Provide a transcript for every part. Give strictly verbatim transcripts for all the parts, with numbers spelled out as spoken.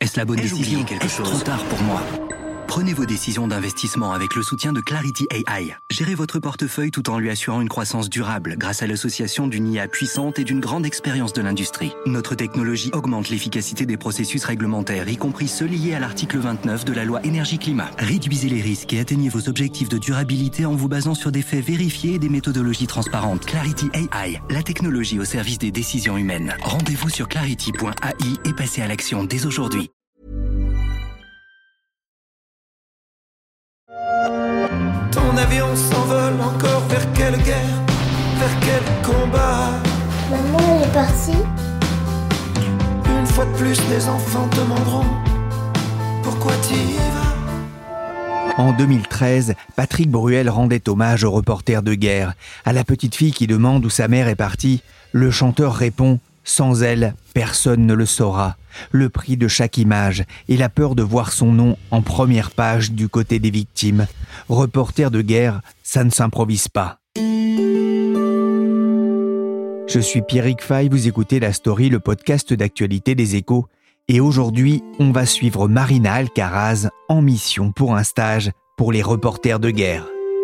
Est-ce la bonne Ai-je décision? oublié quelque Est-ce chose? trop tard pour moi? Prenez vos décisions d'investissement avec le soutien de Clarity A I. Gérez votre portefeuille tout en lui assurant une croissance durable grâce à l'association d'une I A puissante et d'une grande expérience de l'industrie. Notre technologie augmente l'efficacité des processus réglementaires, y compris ceux liés à l'article vingt-neuf de la loi énergie-climat. Réduisez les risques et atteignez vos objectifs de durabilité en vous basant sur des faits vérifiés et des méthodologies transparentes. Clarity A I, la technologie au service des décisions humaines. Rendez-vous sur clarity point A I et passez à l'action dès aujourd'hui. Ton avion s'envole encore vers quelle guerre? Vers quel combat? Maman, elle est partie. Une fois de plus, les enfants te demanderont pourquoi tu y vas. En deux mille treize, Patrick Bruel rendait hommage au reporter de guerre. À la petite fille qui demande où sa mère est partie, le chanteur répond « Sans elle, personne ne le saura ». Le prix de chaque image et la peur de voir son nom en première page du côté des victimes. Reporter de guerre, ça ne s'improvise pas. Je suis Pierrick Fay, vous écoutez La Story, le podcast d'actualité des Échos. Et aujourd'hui, on va suivre Marina Alcaraz en mission pour un stage pour les reporters de guerre.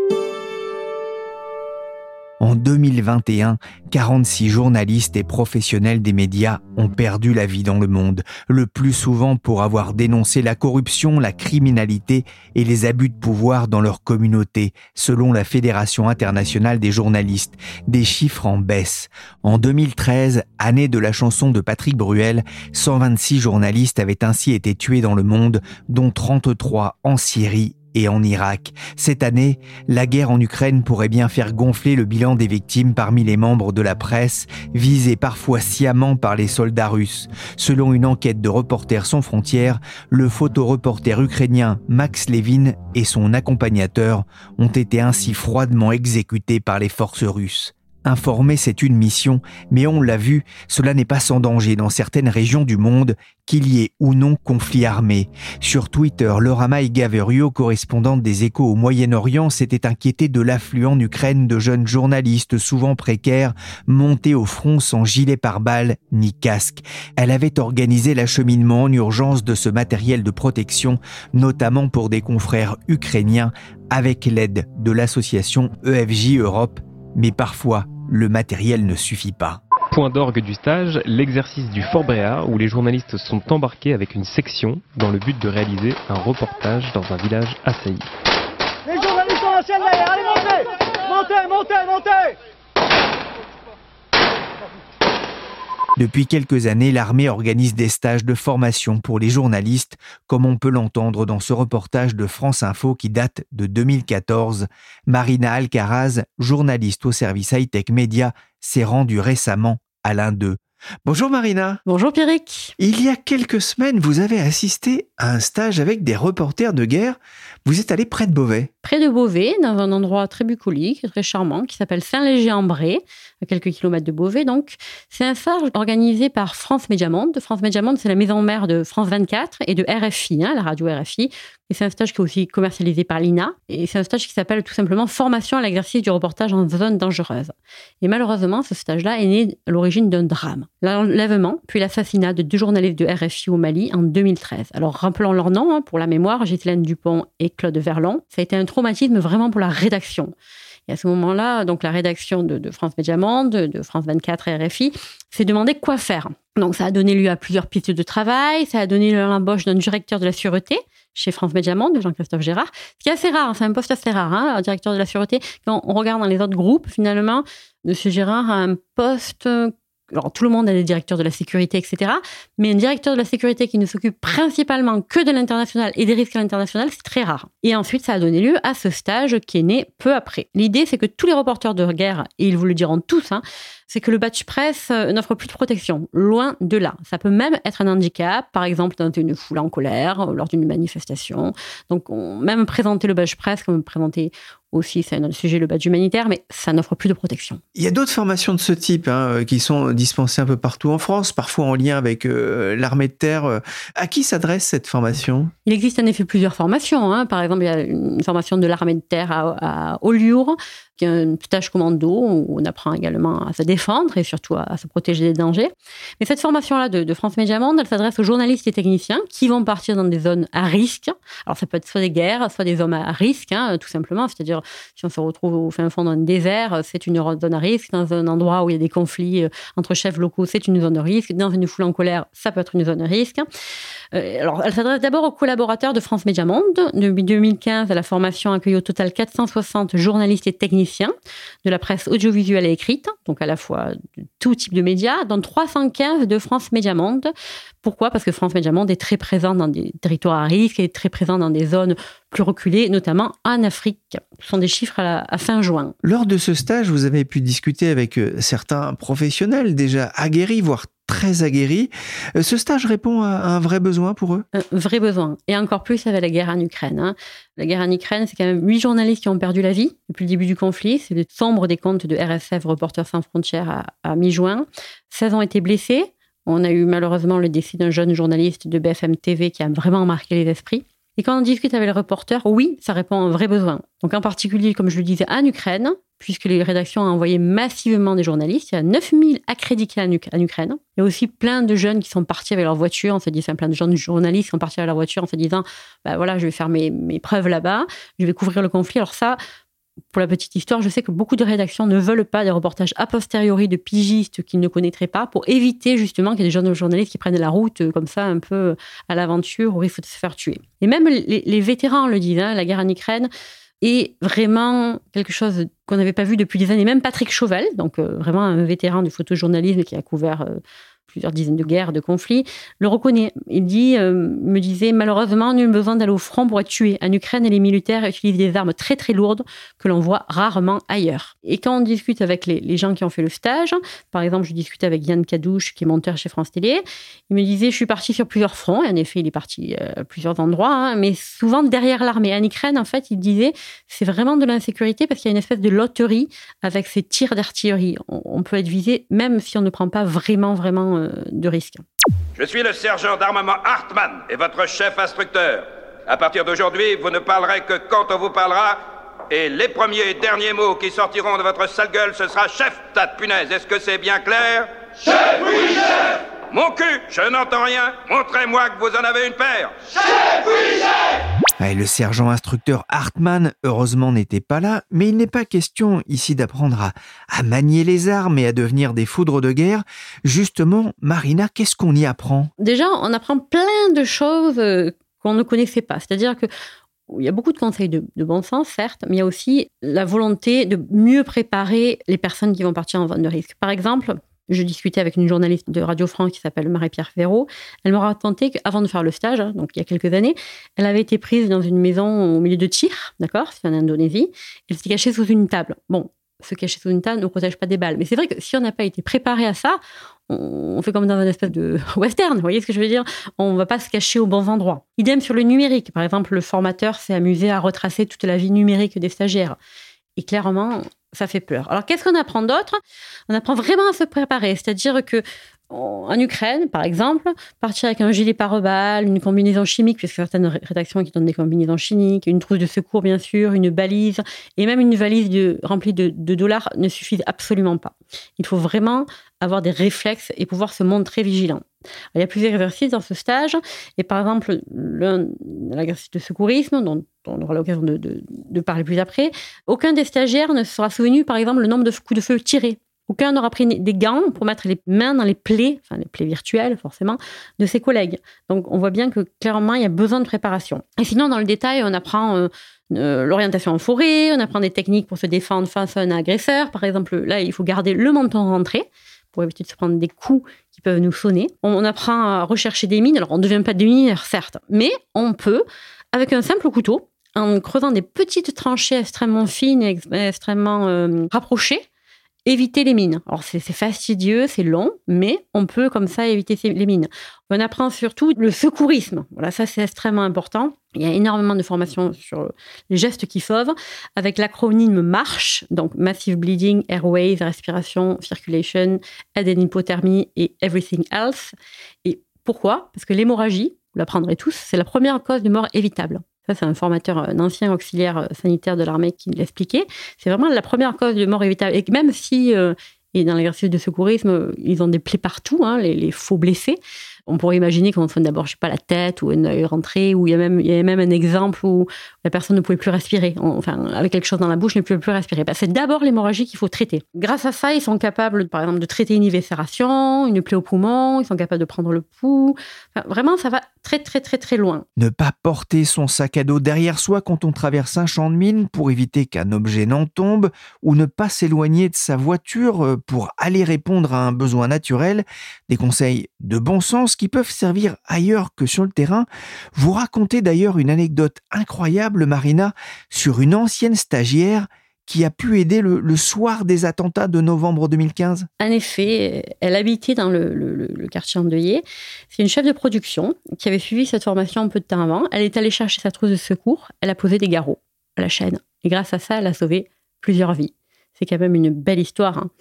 En deux mille vingt et un, quarante-six journalistes et professionnels des médias ont perdu la vie dans le monde, le plus souvent pour avoir dénoncé la corruption, la criminalité et les abus de pouvoir dans leur communauté, selon la Fédération internationale des journalistes, des chiffres en baisse. En deux mille treize, année de la chanson de Patrick Bruel, cent vingt-six journalistes avaient ainsi été tués dans le monde, dont trente-trois en Syrie et en Irak. Cette année, la guerre en Ukraine pourrait bien faire gonfler le bilan des victimes parmi les membres de la presse, visés parfois sciemment par les soldats russes. Selon une enquête de Reporters sans frontières, le photoreporter ukrainien Max Levin et son accompagnateur ont été ainsi froidement exécutés par les forces russes. Informer, c'est une mission, mais on l'a vu, cela n'est pas sans danger dans certaines régions du monde, qu'il y ait ou non conflit armé. Sur Twitter, Laura Maiga-Verio, correspondante des Échos au Moyen-Orient, s'était inquiétée de l'afflux en Ukraine de jeunes journalistes souvent précaires, montés au front sans gilet pare-balles ni casque. Elle avait organisé l'acheminement en urgence de ce matériel de protection, notamment pour des confrères ukrainiens, avec l'aide de l'association E F J Europe. Mais parfois, le matériel ne suffit pas. Point d'orgue du stage, l'exercice du Fort Bréa, où les journalistes sont embarqués avec une section dans le but de réaliser un reportage dans un village assailli. Les journalistes sont en chaîne derrière, allez montez, montez, montez, montez. Depuis quelques années, l'armée organise des stages de formation pour les journalistes, comme on peut l'entendre dans ce reportage de France Info qui date de deux mille quatorze. Marina Alcaraz, journaliste au service high-tech média, s'est rendue récemment à l'un d'eux. Bonjour Marina. Bonjour Pierrick. Il y a quelques semaines, vous avez assisté à un stage avec des reporters de guerre. Vous êtes allé près de Beauvais. Près de Beauvais, dans un endroit très bucolique, très charmant, qui s'appelle Saint-Léger-en-Bray, à quelques kilomètres de Beauvais. Donc, c'est un stage organisé par France Média Monde. France Média Monde, c'est la maison mère de France vingt-quatre et de R F I, hein, la radio R F I. Et c'est un stage qui est aussi commercialisé par l'I N A. Et c'est un stage qui s'appelle tout simplement Formation à l'exercice du reportage en zone dangereuse. Et malheureusement, ce stage-là est né à l'origine d'un drame. L'enlèvement, puis l'assassinat de deux journalistes de R F I au Mali en deux mille treize. Alors, rappelons leur nom, hein, pour la mémoire, Ghislaine Dupont et Claude Verlon. Ça a été un traumatisme vraiment pour la rédaction. Et à ce moment-là, donc la rédaction de, de France Média Monde, de, de France vingt-quatre et R F I, s'est demandé quoi faire. Donc ça a donné lieu à plusieurs pistes de travail, ça a donné lieu à l'embauche d'un directeur de la sûreté chez France Média Monde, Jean-Christophe Gérard, ce qui est assez rare, c'est un poste assez rare, hein, un directeur de la sûreté. Quand on regarde dans les autres groupes, finalement, M. Gérard a un poste... Alors, tout le monde a des directeurs de la sécurité, et cetera. Mais un directeur de la sécurité qui ne s'occupe principalement que de l'international et des risques à l'international, c'est très rare. Et ensuite, ça a donné lieu à ce stage qui est né peu après. L'idée, c'est que tous les reporters de guerre, et ils vous le diront tous, hein, c'est que le badge presse n'offre plus de protection. Loin de là. Ça peut même être un handicap, par exemple dans une foule en colère, lors d'une manifestation. Donc, on, même présenter le badge presse, comme présenter aussi, c'est un autre sujet, le badge humanitaire, mais ça n'offre plus de protection. Il y a d'autres formations de ce type hein, qui sont dispensées un peu partout en France, parfois en lien avec euh, l'armée de terre. À qui s'adresse cette formation ? Il existe en effet plusieurs formations. Hein. Par exemple, il y a une formation de l'armée de terre à, à Collioure, qui est un stage commando où on apprend également à se défendre défendre et surtout à, à se protéger des dangers. Mais cette formation-là de, de France Média Monde, elle s'adresse aux journalistes et techniciens qui vont partir dans des zones à risque. Alors ça peut être soit des guerres, soit des zones à risque, hein, tout simplement. C'est-à-dire, si on se retrouve au fin fond d'un désert, c'est une zone à risque. Dans un endroit où il y a des conflits entre chefs locaux, c'est une zone de risque. Dans une foule en colère, ça peut être une zone de risque. Euh, alors, elle s'adresse d'abord aux collaborateurs de France Média Monde. Depuis deux mille quinze, la formation accueille au total quatre cent soixante journalistes et techniciens de la presse audiovisuelle et écrite, donc à la fois de tout type de médias, dont trois cent quinze de France Média Monde. Pourquoi ? Parce que France Média Monde est très présent dans des territoires à risque et très présent dans des zones plus reculées, notamment en Afrique. Ce sont des chiffres à, la, à fin juin. Lors de ce stage, vous avez pu discuter avec certains professionnels déjà aguerris, voire très aguerris. Ce stage répond à un vrai besoin pour eux ? Un vrai besoin. Et encore plus avec la guerre en Ukraine. Hein. La guerre en Ukraine, c'est quand même huit journalistes qui ont perdu la vie depuis le début du conflit. C'est le sombre des comptes de R S F, Reporters sans frontières, à, à mi-juin. seize ont été blessés. On a eu malheureusement le décès d'un jeune journaliste de B F M T V qui a vraiment marqué les esprits. Et quand on discute avec les reporters, oui, ça répond à un vrai besoin. Donc en particulier, comme je le disais, en Ukraine, puisque les rédactions ont envoyé massivement des journalistes. Il y a neuf mille accrédités en, U- en Ukraine. Il y a aussi plein de jeunes qui sont partis avec leur voiture. On se dit, enfin, plein de jeunes journalistes qui sont partis avec leur voiture en se disant, bah voilà, je vais faire mes, mes preuves là-bas, je vais couvrir le conflit. Alors ça, pour la petite histoire, je sais que beaucoup de rédactions ne veulent pas des reportages a posteriori de pigistes qu'ils ne connaîtraient pas pour éviter justement qu'il y ait des jeunes journalistes qui prennent la route comme ça un peu à l'aventure au risque de se faire tuer. Et même les, les vétérans le disent, hein, la guerre en Ukraine est vraiment quelque chose qu'on n'avait pas vu depuis des années. Même Patrick Chauvel, donc euh, vraiment un vétéran du photojournalisme qui a couvert euh, plusieurs dizaines de guerres, de conflits, le reconnaît. Il dit, euh, me disait, malheureusement, on a eu besoin d'aller au front pour être tué. En Ukraine, les militaires utilisent des armes très très lourdes que l'on voit rarement ailleurs. Et quand on discute avec les, les gens qui ont fait le stage, par exemple, je discutais avec Yann Cadouche, qui est monteur chez France Télé, il me disait, je suis parti sur plusieurs fronts. Et en effet, il est parti euh, à plusieurs endroits, hein, mais souvent derrière l'armée. En Ukraine, en fait, il disait, c'est vraiment de l'insécurité parce qu'il y a une espèce de loterie avec ces tirs d'artillerie. On, on peut être visé même si on ne prend pas vraiment, vraiment euh, de risque. Je suis le sergent d'armement Hartmann et votre chef instructeur. À partir d'aujourd'hui, vous ne parlerez que quand on vous parlera, et les premiers et derniers mots qui sortiront de votre sale gueule, ce sera chef, tas de punaise. Est-ce que c'est bien clair ? Chef, oui, chef. Mon cul, je n'entends rien. Montrez-moi que vous en avez une paire. Chef, oui, chef. Et le sergent instructeur Hartmann, heureusement, n'était pas là, mais il n'est pas question ici d'apprendre à, à manier les armes et à devenir des foudres de guerre. Justement, Marina, qu'est-ce qu'on y apprend ? Déjà, on apprend plein de choses qu'on ne connaissait pas. C'est-à-dire que il y a beaucoup de conseils de, de bon sens, certes, mais il y a aussi la volonté de mieux préparer les personnes qui vont partir en zone de risque. Par exemple, je discutais avec une journaliste de Radio France qui s'appelle Marie-Pierre Ferraud. Elle m'a raconté qu'avant de faire le stage, hein, donc il y a quelques années, elle avait été prise dans une maison au milieu de tirs, d'accord, c'est en Indonésie. Elle s'était cachée sous une table. Bon, se cacher sous une table ne protège pas des balles. Mais c'est vrai que si on n'a pas été préparé à ça, on fait comme dans un espèce de western, vous voyez ce que je veux dire ? On ne va pas se cacher aux bons endroits. Idem sur le numérique. Par exemple, le formateur s'est amusé à retracer toute la vie numérique des stagiaires. Et clairement, ça fait peur. Alors, qu'est-ce qu'on apprend d'autre ? On apprend vraiment à se préparer. C'est-à-dire que en Ukraine, par exemple, partir avec un gilet pare-balles, une combinaison chimique, puisque certaines rédactions qui donnent des combinaisons chimiques, une trousse de secours, bien sûr, une balise, et même une valise de, remplie de, de dollars ne suffisent absolument pas. Il faut vraiment avoir des réflexes et pouvoir se montrer vigilant. Alors, il y a plusieurs exercices dans ce stage, et par exemple, l'un, l'exercice de secourisme, dont on aura l'occasion de, de, de parler plus après, aucun des stagiaires ne sera souvenu, par exemple, le nombre de coups de feu tirés. Aucun n'aura pris des gants pour mettre les mains dans les plaies, enfin les plaies virtuelles forcément, de ses collègues. Donc on voit bien que clairement il y a besoin de préparation. Et sinon dans le détail, on apprend euh, euh, l'orientation en forêt, on apprend des techniques pour se défendre face à un agresseur. Par exemple, là il faut garder le menton rentré pour éviter de se prendre des coups qui peuvent nous sonner. On, on apprend à rechercher des mines. Alors on ne devient pas démineur certes, mais on peut, avec un simple couteau, en creusant des petites tranchées extrêmement fines et ex- extrêmement euh, rapprochées, éviter les mines. Alors, c'est, c'est fastidieux, c'est long, mais on peut comme ça éviter ces, les mines. On apprend surtout le secourisme. Voilà, ça, c'est extrêmement important. Il y a énormément de formations sur les gestes qui sauvent, avec l'acronyme MARCH, donc Massive Bleeding, Airways, Respiration, Circulation, Aid and Hypothermie et Everything Else. Et pourquoi ? Parce que l'hémorragie, vous l'apprendrez tous, c'est la première cause de mort évitable. Ça, c'est un formateur, un ancien auxiliaire sanitaire de l'armée qui l'expliquait. C'est vraiment la première cause de mort évitable. Et même si euh, Et dans l'exercice de secourisme, ils ont des plaies partout, hein, les, les faux blessés. On pourrait imaginer qu'on soigne d'abord, je sais pas, la tête ou un œil rentré, où il y a même, il y a même un exemple où la personne ne pouvait plus respirer. Enfin, avec quelque chose dans la bouche, ne pouvait plus respirer. Ben, c'est d'abord l'hémorragie qu'il faut traiter. Grâce à ça, ils sont capables, par exemple, de traiter une éviscération, une plaie au poumon, ils sont capables de prendre le pouls. Enfin, vraiment, ça va très, très, très, très loin. Ne pas porter son sac à dos derrière soi quand on traverse un champ de mine pour éviter qu'un objet n'en tombe, ou ne pas s'éloigner de sa voiture pour aller répondre à un besoin naturel. Des conseils de bon sens qui peuvent servir ailleurs que sur le terrain. Vous racontez d'ailleurs une anecdote incroyable, Marina, sur une ancienne stagiaire qui a pu aider le, le soir des attentats de novembre deux mille quinze. En effet, elle habitait dans le, le, le quartier endeuillé. C'est une chef de production qui avait suivi cette formation un peu de temps avant. Elle est allée chercher sa trousse de secours. Elle a posé des garrots à la chaîne. Et grâce à ça, elle a sauvé plusieurs vies. C'est quand même une belle histoire. Hein.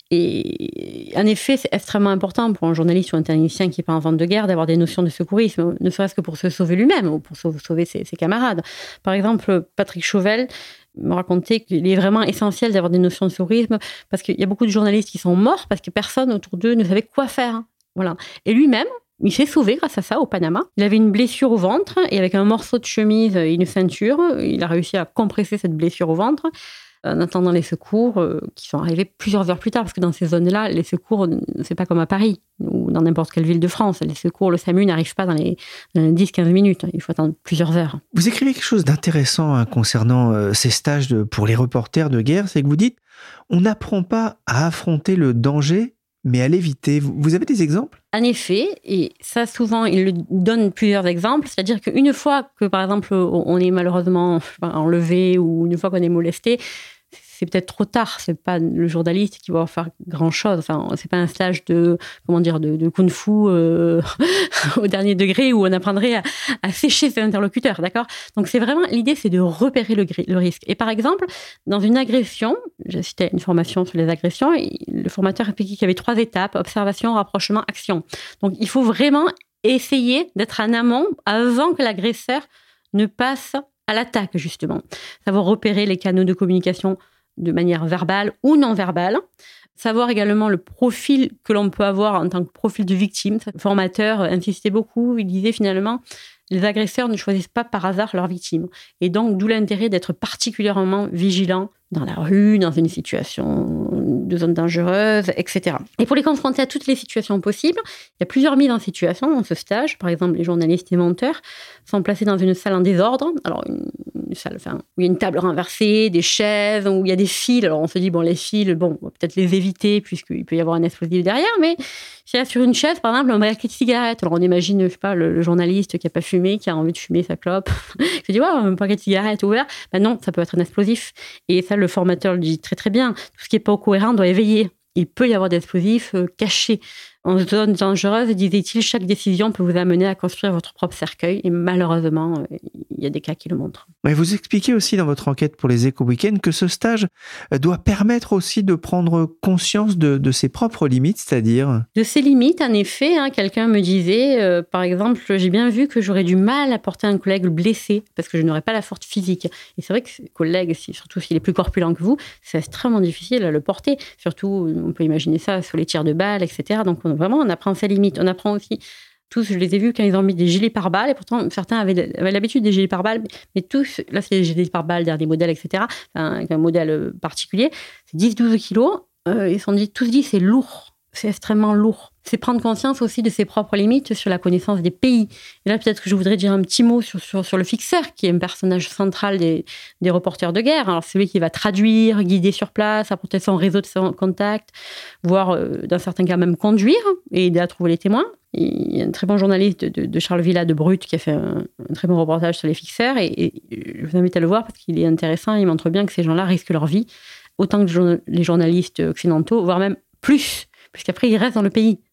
Et en effet, c'est extrêmement important pour un journaliste ou un technicien qui est pas en vente de guerre d'avoir des notions de secourisme, ne serait-ce que pour se sauver lui-même ou pour sauver ses, ses camarades. Par exemple, Patrick Chauvel me racontait qu'il est vraiment essentiel d'avoir des notions de secourisme parce qu'il y a beaucoup de journalistes qui sont morts parce que personne autour d'eux ne savait quoi faire. Voilà. Et lui-même, il s'est sauvé grâce à ça au Panama. Il avait une blessure au ventre et avec un morceau de chemise et une ceinture, il a réussi à compresser cette blessure au ventre en attendant les secours euh, qui sont arrivés plusieurs heures plus tard, parce que dans ces zones-là, les secours, c'est pas comme à Paris ou dans n'importe quelle ville de France. Les secours, le SAMU n'arrive pas dans les, dans les dix à quinze minutes. Il faut attendre plusieurs heures. Vous écrivez quelque chose d'intéressant hein, concernant euh, ces stages de, pour les reporters de guerre, c'est que vous dites « on n'apprend pas à affronter le danger, mais à l'éviter ». Vous avez des exemples ? En effet, et ça souvent, il le donne plusieurs exemples, c'est-à-dire qu'une fois que, par exemple, on est malheureusement enlevé ou une fois qu'on est molesté, c'est peut-être trop tard. C'est pas le journaliste qui va faire grand-chose. Enfin, c'est pas un stage de, comment dire, de, de kung-fu euh, au dernier degré où on apprendrait à, à sécher ses interlocuteurs, d'accord ? Donc, c'est vraiment, l'idée, c'est de repérer le, le risque. Et par exemple, dans une agression, j'ai cité une formation sur les agressions, le formateur expliquait qu'il y avait trois étapes, observation, rapprochement, action. Donc, il faut vraiment essayer d'être en amont avant que l'agresseur ne passe à l'attaque, justement. Savoir repérer les canaux de communication de manière verbale ou non verbale. Savoir également le profil que l'on peut avoir en tant que profil de victime. Le formateur insistait beaucoup, il disait finalement, les agresseurs ne choisissent pas par hasard leurs victimes. Et donc, d'où l'intérêt d'être particulièrement vigilant dans la rue, dans une situation de zone dangereuse, et cetera. Et pour les confronter à toutes les situations possibles, il y a plusieurs mises en situation dans ce stage. Par exemple, les journalistes et monteurs sont placés dans une salle en désordre. Alors, une, une salle enfin, où il y a une table renversée, des chaises, où il y a des fils. Alors, on se dit, bon, les fils, bon, on va peut-être les éviter puisqu'il peut y avoir un explosif derrière. Mais s'il y a sur une chaise, par exemple, un paquet de cigarettes. Alors, on imagine, je sais pas, le, le journaliste qui n'a pas fumé, qui a envie de fumer sa clope. Je dis, ouais, un paquet de cigarettes ouvert. Ben non, ça peut être un explosif. Et ça, le formateur le dit très, très bien. Tout ce qui n'est pas cohérent doit éveiller. Il peut y avoir des explosifs euh, cachés. En zone dangereuse, disait-il, chaque décision peut vous amener à construire votre propre cercueil. Et malheureusement, euh, il y a des cas qui le montrent. Mais vous expliquez aussi dans votre enquête pour les Éco-Weekends que ce stage doit permettre aussi de prendre conscience de, de ses propres limites, c'est-à-dire... De ses limites, en effet. Hein, quelqu'un me disait, euh, par exemple, j'ai bien vu que j'aurais du mal à porter un collègue blessé parce que je n'aurais pas la force physique. Et c'est vrai que ce collègue, surtout s'il est plus corpulent que vous, c'est extrêmement difficile à le porter. Surtout, on peut imaginer ça sur les tirs de balles, et cetera. Donc, on, vraiment, on apprend ses limites. On apprend aussi... Tous, je les ai vus quand ils ont mis des gilets pare-balles, et pourtant, certains avaient, avaient l'habitude des gilets pare-balles, mais tous, là, c'est des gilets pare-balles, dernier modèle, et cetera, enfin, avec un modèle particulier, c'est dix à douze kilos, euh, ils se sont dit, tous dit, c'est lourd, c'est extrêmement lourd. C'est prendre conscience aussi de ses propres limites sur la connaissance des pays. Et là, peut-être que je voudrais dire un petit mot sur, sur, sur le fixeur, qui est un personnage central des, des reporters de guerre. Alors, c'est lui qui va traduire, guider sur place, apporter son réseau de contact, voire, euh, dans certains cas, même conduire et aider à trouver les témoins. Il y a un très bon journaliste de, de Charles Villa de Brut qui a fait un, un très bon reportage sur les fixeurs. Et, et je vous invite à le voir parce qu'il est intéressant. Il montre bien que ces gens-là risquent leur vie, autant que les journalistes occidentaux, voire même plus, puisqu'après, ils restent dans le pays.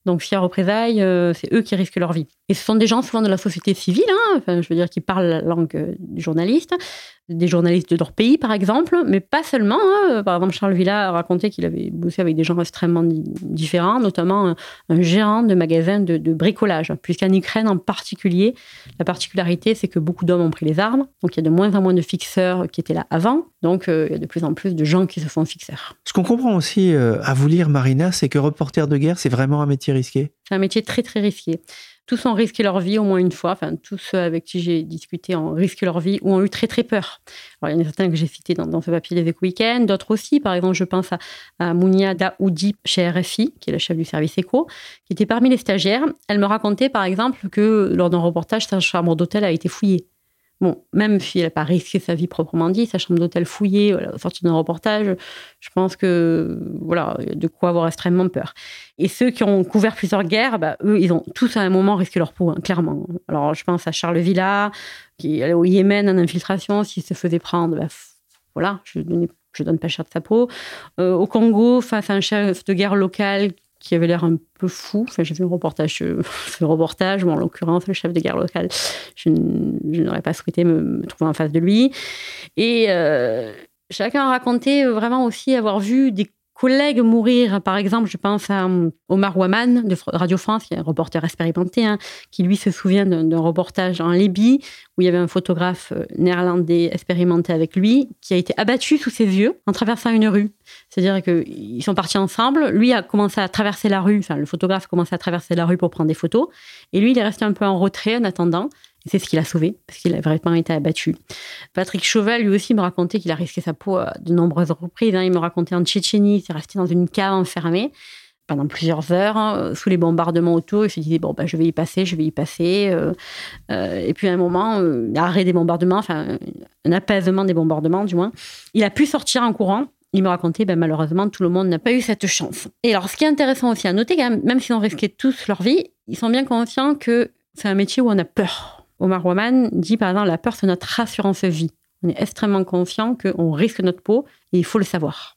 Donc, s'il y a représailles, euh, c'est eux qui risquent leur vie. Et ce sont des gens souvent de la société civile, hein, enfin, je veux dire, qui parlent la langue euh, du journaliste, des journalistes de leur pays, par exemple, mais pas seulement. Hein. Par exemple, Charles Villa a raconté qu'il avait bossé avec des gens extrêmement di- différents, notamment un, un gérant de magasin de, de bricolage, puisqu'en Ukraine en particulier, la particularité, c'est que beaucoup d'hommes ont pris les armes, donc il y a de moins en moins de fixeurs qui étaient là avant, donc euh, il y a de plus en plus de gens qui se font fixeurs. Ce qu'on comprend aussi euh, à vous lire, Marina, c'est que reporter de guerre, c'est vraiment un métier risqué. C'est un métier très, très risqué. Tous ont risqué leur vie au moins une fois. Enfin, tous ceux avec qui j'ai discuté ont risqué leur vie ou ont eu très, très peur. Alors, il y en a certains que j'ai cités dans, dans ce papier des Échos Week-end, d'autres aussi. Par exemple, je pense à, à Mounia Daoudi chez R F I, qui est la chef du service éco, qui était parmi les stagiaires. Elle me racontait, par exemple, que lors d'un reportage, sa chambre d'hôtel a été fouillée. Bon, même si elle n'a pas risqué sa vie proprement dit, sa chambre d'hôtel fouillée, voilà, sortie d'un reportage, je pense que voilà, il y a de quoi avoir extrêmement peur. Et ceux qui ont couvert plusieurs guerres, bah, eux, ils ont tous à un moment risqué leur peau, hein, clairement. Alors, je pense à Charles Villa, qui allait au Yémen en infiltration, s'il se faisait prendre, bah, voilà, je ne donne pas cher de sa peau. Euh, au Congo, face à un chef de guerre local qui avait l'air un peu fou. Enfin, j'ai vu un reportage, euh, ce reportage, bon, en l'occurrence, le chef de guerre local, je, n- je n'aurais pas souhaité me, me trouver en face de lui. Et euh, chacun a raconté vraiment aussi avoir vu des collègues mourir. Par exemple, je pense à Omar Ouaman de Radio France, qui est un reporter expérimenté, hein, qui lui se souvient d'un, d'un reportage en Libye où il y avait un photographe néerlandais expérimenté avec lui qui a été abattu sous ses yeux en traversant une rue. C'est-à-dire qu'ils sont partis ensemble. Lui a commencé à traverser la rue, enfin le photographe a commencé à traverser la rue pour prendre des photos. Et lui, il est resté un peu en retrait en attendant. Et c'est ce qui l'a sauvé, parce qu'il a vraiment été abattu. Patrick Chauvel, lui aussi, me racontait qu'il a risqué sa peau à de nombreuses reprises. Hein. Il me racontait en Tchétchénie, il s'est resté dans une cave enfermée pendant plusieurs heures, hein, sous les bombardements autour. Il se disait, bon, bah, je vais y passer, je vais y passer. Euh, euh, et puis, à un moment, euh, arrêt des bombardements, enfin, un apaisement des bombardements, du moins. Il a pu sortir en courant. Il me racontait, ben, malheureusement, tout le monde n'a pas eu cette chance. Et alors, ce qui est intéressant aussi à noter, quand même, même s'ils ont risqué tous leur vie, ils sont bien conscients que c'est un métier où on a peur. Omar Ouaman dit, par exemple, la peur, c'est notre assurance vie. On est extrêmement conscient qu'on risque notre peau et il faut le savoir.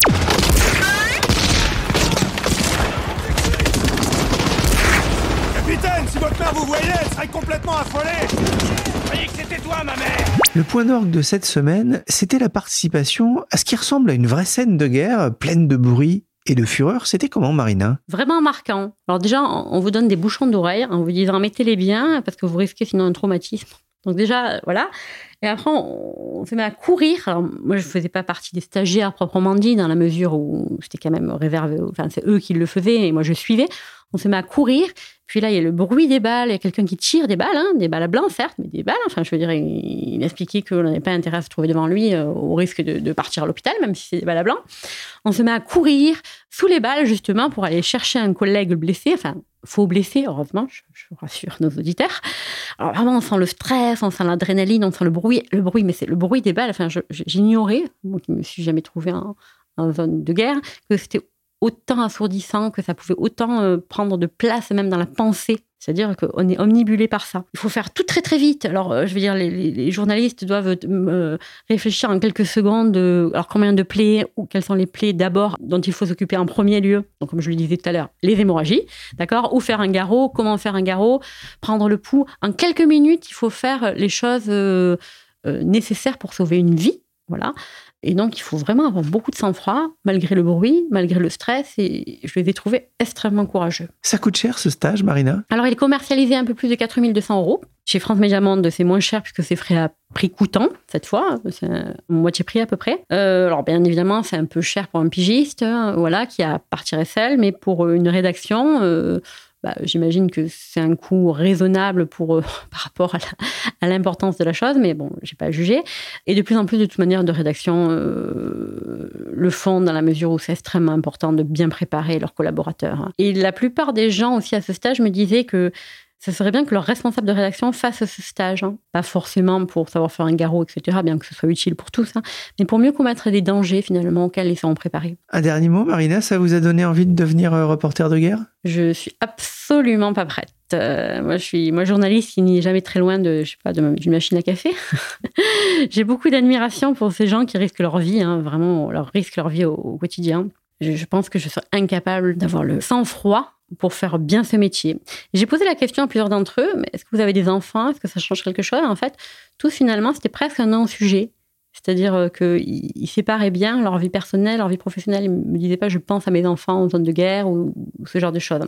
Capitaine, si votre mère vous voyait, elle serait complètement affolée. Je croyais que c'était toi, ma mère. Le point d'orgue de cette semaine, c'était la participation à ce qui ressemble à une vraie scène de guerre, pleine de bruit et de fureur. C'était comment, Marina ? Vraiment marquant. Alors déjà, on vous donne des bouchons d'oreilles en vous disant mettez-les bien parce que vous risquez sinon un traumatisme. Donc déjà, voilà. Et après, on se met à courir. Alors, moi, je ne faisais pas partie des stagiaires proprement dit, dans la mesure où c'était quand même réservé. Enfin, c'est eux qui le faisaient et moi, je suivais. On se met à courir. Puis là, il y a le bruit des balles. Il y a quelqu'un qui tire des balles, hein, des balles à blanc, certes, mais des balles. Enfin, je veux dire, il, il expliquait qu'on n'avait pas intérêt à se trouver devant lui euh, au risque de, de partir à l'hôpital, même si c'est des balles à blanc. On se met à courir sous les balles, justement, pour aller chercher un collègue blessé. Enfin, faux blessé, heureusement, je, je rassure nos auditeurs. Alors vraiment, on sent le stress, on sent l'adrénaline, on sent le bruit, le bruit, mais c'est le bruit des balles. Enfin, je, j'ignorais, moi qui ne me suis jamais trouvée en, en zone de guerre, que c'était autant assourdissant, que ça pouvait autant euh, prendre de place même dans la pensée. C'est-à-dire qu'on est omnibulé par ça. Il faut faire tout très très vite. Alors, euh, je veux dire, les, les, les journalistes doivent euh, réfléchir en quelques secondes. Euh, alors, combien de plaies ou quelles sont les plaies d'abord dont il faut s'occuper en premier lieu. Donc, comme je le disais tout à l'heure, les hémorragies, d'accord ? Ou faire un garrot, comment faire un garrot, prendre le pouls. En quelques minutes, il faut faire les choses euh, euh, nécessaires pour sauver une vie. Voilà. Et donc, il faut vraiment avoir beaucoup de sang-froid, malgré le bruit, malgré le stress. Et je les ai trouvés extrêmement courageux. Ça coûte cher, ce stage, Marina ? Alors, il est commercialisé à un peu plus de quatre mille deux cents euros. Chez France Média Monde, c'est moins cher puisque c'est frais à prix coûtant, cette fois. C'est un moitié prix à peu près. Euh, alors, bien évidemment, c'est un peu cher pour un pigiste, hein, voilà, qui a partir et celle. Mais pour une rédaction... Euh, Bah, j'imagine que c'est un coût raisonnable pour, euh, par rapport à, la, à l'importance de la chose, mais bon, je n'ai pas jugé. Et de plus en plus, de toute manière, de rédaction euh, le font dans la mesure où c'est extrêmement important de bien préparer leurs collaborateurs. Et la plupart des gens aussi à ce stage me disaient que ce serait bien que leur responsable de rédaction fasse ce stage. Hein. Pas forcément pour savoir faire un garrot, et cetera, bien que ce soit utile pour tous, hein, mais pour mieux combattre des dangers, finalement, auxquels ils seront préparés. Un dernier mot, Marina, ça vous a donné envie de devenir reporter de guerre ? Je suis absolument pas prête. Euh, moi, je suis moi, journaliste qui n'est jamais très loin de, je sais pas, de, d'une machine à café. J'ai beaucoup d'admiration pour ces gens qui risquent leur vie, hein, vraiment, leur risquent leur vie au, au quotidien. Je, je pense que je serais incapable d'avoir le sang-froid pour faire bien ce métier. J'ai posé la question à plusieurs d'entre eux, mais est-ce que vous avez des enfants? Est-ce que ça change quelque chose? En fait, tous finalement, c'était presque un non-sujet. C'est-à-dire qu'ils ils séparaient bien leur vie personnelle, leur vie professionnelle. Ils ne me disaient pas « je pense à mes enfants en zone de guerre » ou, ou ce genre de choses.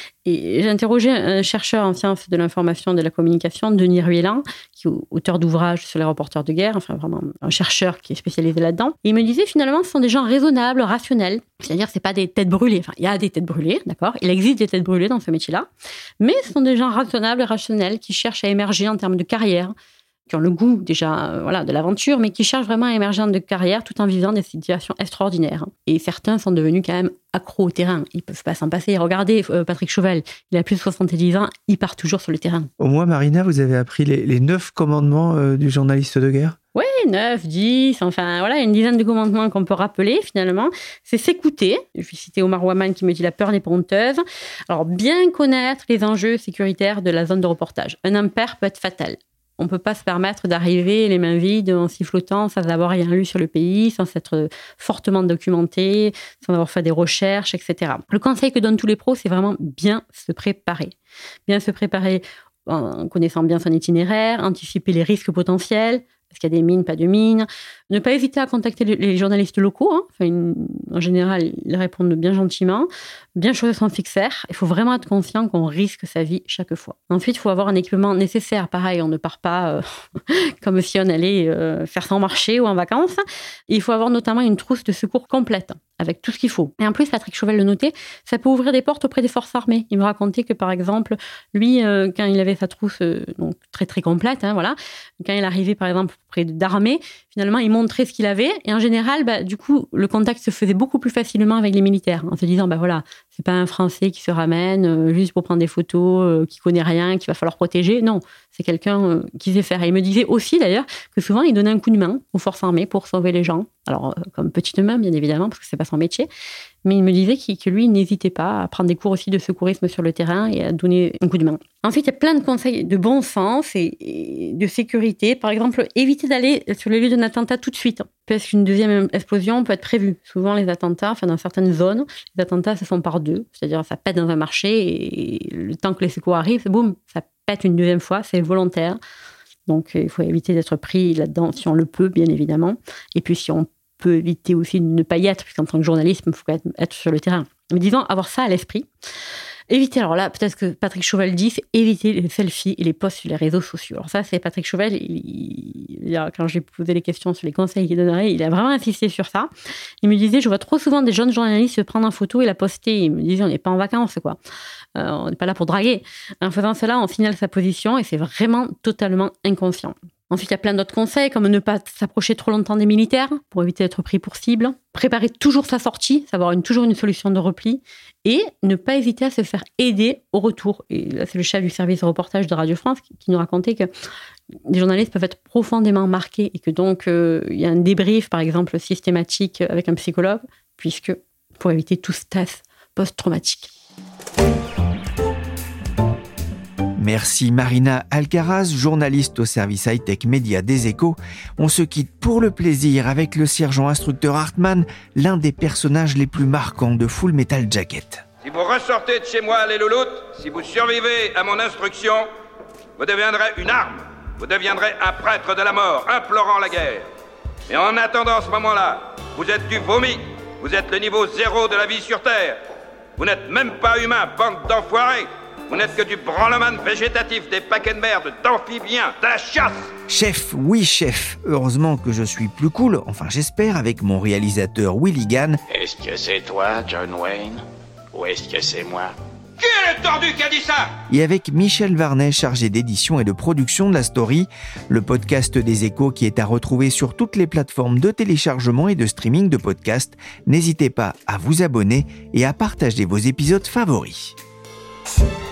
Et j'ai interrogé un chercheur en sciences de l'information et de la communication, Denis Ruellan, qui est auteur d'ouvrages sur les reporters de guerre, enfin vraiment un chercheur qui est spécialisé là-dedans. Et il me disait finalement ce sont des gens raisonnables, rationnels. C'est-à-dire c'est pas des têtes brûlées. Enfin, il y a des têtes brûlées, d'accord? Il existe des têtes brûlées dans ce métier-là. Mais ce sont des gens raisonnables et rationnels qui cherchent à émerger en termes de carrière, qui ont le goût déjà euh, voilà, de l'aventure, mais qui cherchent vraiment à émerger de carrière tout en vivant des situations extraordinaires. Et certains sont devenus quand même accros au terrain. Ils ne peuvent pas s'en passer. Regardez euh, Patrick Chauvel, il a plus de soixante-dix ans, il part toujours sur le terrain. Au moins, Marina, vous avez appris les, les neuf commandements euh, du journaliste de guerre? Oui, neuf, dix, enfin voilà, une dizaine de commandements qu'on peut rappeler finalement. C'est s'écouter. Je vais citer Omar Ouaman qui me dit « la peur n'est pas honteuse ». Alors, bien connaître les enjeux sécuritaires de la zone de reportage. Un impair peut être fatal. On ne peut pas se permettre d'arriver les mains vides en sifflotant sans avoir rien lu sur le pays, sans s'être fortement documenté, sans avoir fait des recherches, et cetera. Le conseil que donnent tous les pros, c'est vraiment bien se préparer. Bien se préparer en connaissant bien son itinéraire, anticiper les risques potentiels. Est-ce qu'il y a des mines, pas de mines? Ne pas hésiter à contacter les journalistes locaux. Hein. Enfin, une, en général, ils répondent bien gentiment. Bien choisir son fixeur. Il faut vraiment être conscient qu'on risque sa vie chaque fois. Ensuite, il faut avoir un équipement nécessaire. Pareil, on ne part pas euh, comme si on allait euh, faire son marché ou en vacances. Et il faut avoir notamment une trousse de secours complète, avec tout ce qu'il faut. Et en plus, Patrick Chauvel le notait, ça peut ouvrir des portes auprès des forces armées. Il me racontait que, par exemple, lui, euh, quand il avait sa trousse euh, donc très, très complète, hein, voilà, quand il arrivait, par exemple, près d'armées, finalement, il montrait ce qu'il avait. Et en général, bah, du coup, le contact se faisait beaucoup plus facilement avec les militaires, en se disant, bah voilà, c'est pas un Français qui se ramène euh, juste pour prendre des photos, euh, qui connaît rien, qu'il va falloir protéger. Non, c'est quelqu'un euh, qui sait faire. Et il me disait aussi, d'ailleurs, que souvent, il donnait un coup de main aux forces armées pour sauver les gens. Alors, euh, comme petite main, bien évidemment, parce que c'est pas son métier. Mais il me disait qu'il, que lui, il n'hésitait pas à prendre des cours aussi de secourisme sur le terrain et à donner un coup de main. Ensuite, il y a plein de conseils de bon sens et, et de sécurité. Par exemple, éviter d'aller sur le lieu d'un attentat tout de suite, parce qu'une deuxième explosion peut être prévue. Souvent, les attentats, enfin, dans certaines zones, les attentats se font par deux. C'est-à-dire, ça pète dans un marché et le temps que les secours arrivent, boum, ça pète une deuxième fois. C'est volontaire. Donc, il faut éviter d'être pris là-dedans si on le peut, bien évidemment. Et puis, si on peut éviter aussi de ne pas y être, puisqu'en tant que journaliste, il faut être, être sur le terrain. Mais disons, avoir ça à l'esprit. Éviter, alors là, peut-être que Patrick Chauvel dit, c'est éviter les selfies et les posts sur les réseaux sociaux. Alors ça, c'est Patrick Chauvel, il, il, quand j'ai posé les questions sur les conseils qu'il donnerait, il a vraiment insisté sur ça. Il me disait, je vois trop souvent des jeunes journalistes se prendre en photo et la poster. Il me disait, on n'est pas en vacances, quoi. Euh, on n'est pas là pour draguer. En faisant cela, on signale sa position et c'est vraiment totalement inconscient. Ensuite, il y a plein d'autres conseils, comme ne pas s'approcher trop longtemps des militaires pour éviter d'être pris pour cible. Préparer toujours sa sortie, savoir une, toujours une solution de repli. Et ne pas hésiter à se faire aider au retour. Et là, c'est le chef du service de reportage de Radio France qui, qui nous racontait que les journalistes peuvent être profondément marqués et que donc, euh, il y a un débrief, par exemple, systématique avec un psychologue, puisque pour éviter tout stress post-traumatique. Merci Marina Alcaraz, journaliste au service high-tech média des Échos. On se quitte pour le plaisir avec le sergent instructeur Hartmann, l'un des personnages les plus marquants de Full Metal Jacket. Si vous ressortez de chez moi, les louloutes, si vous survivez à mon instruction, vous deviendrez une arme. Vous deviendrez un prêtre de la mort, implorant la guerre. Mais en attendant ce moment-là, vous êtes du vomi. Vous êtes le niveau zéro de la vie sur Terre. Vous n'êtes même pas humain, bande d'enfoirés. Vous n'êtes que du branleman végétatif, des paquets de merde, d'amphibiens, de la chasse. Chef, oui chef. Heureusement que je suis plus cool, enfin j'espère, avec mon réalisateur Willy Gann. Est-ce que c'est toi, John Wayne? Ou est-ce que c'est moi? Qui est le tordu qui a dit ça? Et avec Michel Varnet, chargé d'édition et de production de la story, le podcast des Échos qui est à retrouver sur toutes les plateformes de téléchargement et de streaming de podcasts. N'hésitez pas à vous abonner et à partager vos épisodes favoris.